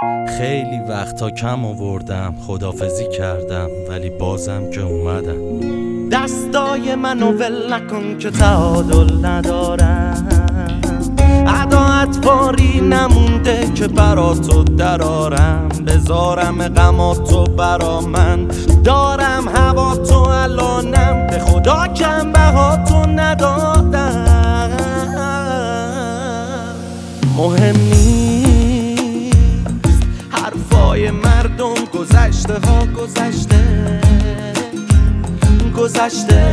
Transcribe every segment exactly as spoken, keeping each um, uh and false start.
خیلی وقتا کم آوردم، خدافزی کردم ولی بازم که اومدم. دستای منو ول نکن که تعادل ندارم، عداعت باری نمونده که برا تو درارم. بذارم غماتو برا من، دارم هوا تو الانم، به خدا کم بهاتو ندادم. مهم نیست حرفای مردم، گذشته ها گذشته گذشته.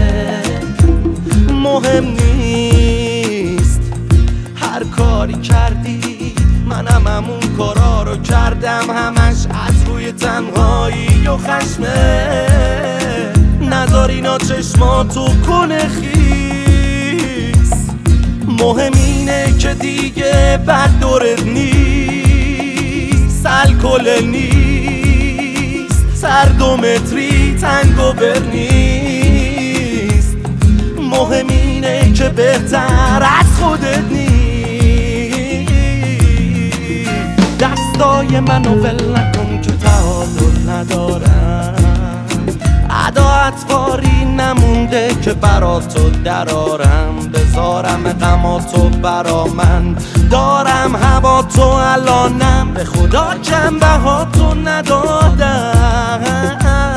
مهم نیست هر کاری کردی، منم همون کارا رو کردم، همش از روی تنهایی و خشمه. نذار اینا چشماتو کنه خیس، مهم اینه که دیگه بد دورت نیست، الکل نیست، سر دو متری تنگوور نیست. مهم اینه که بهتر از خودت نیست. دستای منو ول نکن که تعادل ندارم، عداعت باری نمونده که برا تو درارم. بذارم غماتو برا من، دارم هوا تو الانم، به خدا کم بهاتو ندادم.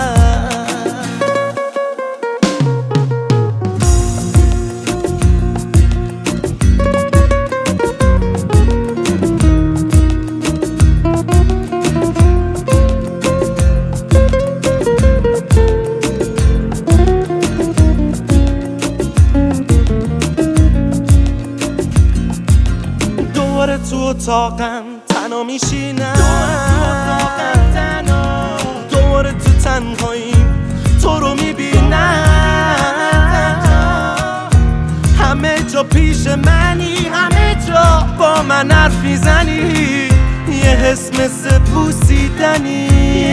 تو اتاقم تنها میشینم، دوباره تو تنهاییم تو رو میبینم. همه جا پیش منی، همه جا با من حرف میزنی، یه حس مثل بوسیدنی،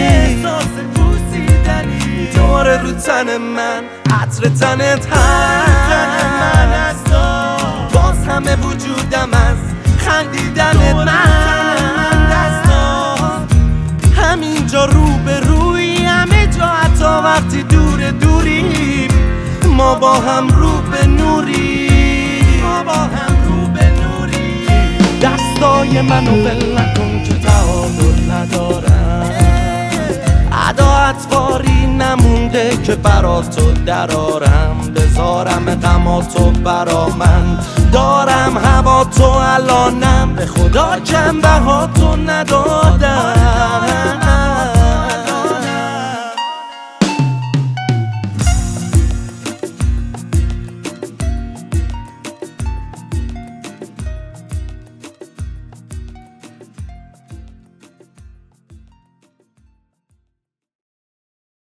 دوباره رو تن من عطر تنت هست، باز همه وجودم از خندیدن من دستان. همینجا رو به روی، همه جا حتی وقتی دور دوریم، ما با هم رو به نوری، ما با هم رو به نوری. دستای منو ول نکن که تعادل ندارم، عداعت باری نمونده که برا تو درارم. بذارم غماتو برا من، دارم هوا تو الانم، به خدا کم بهاتو ندادم.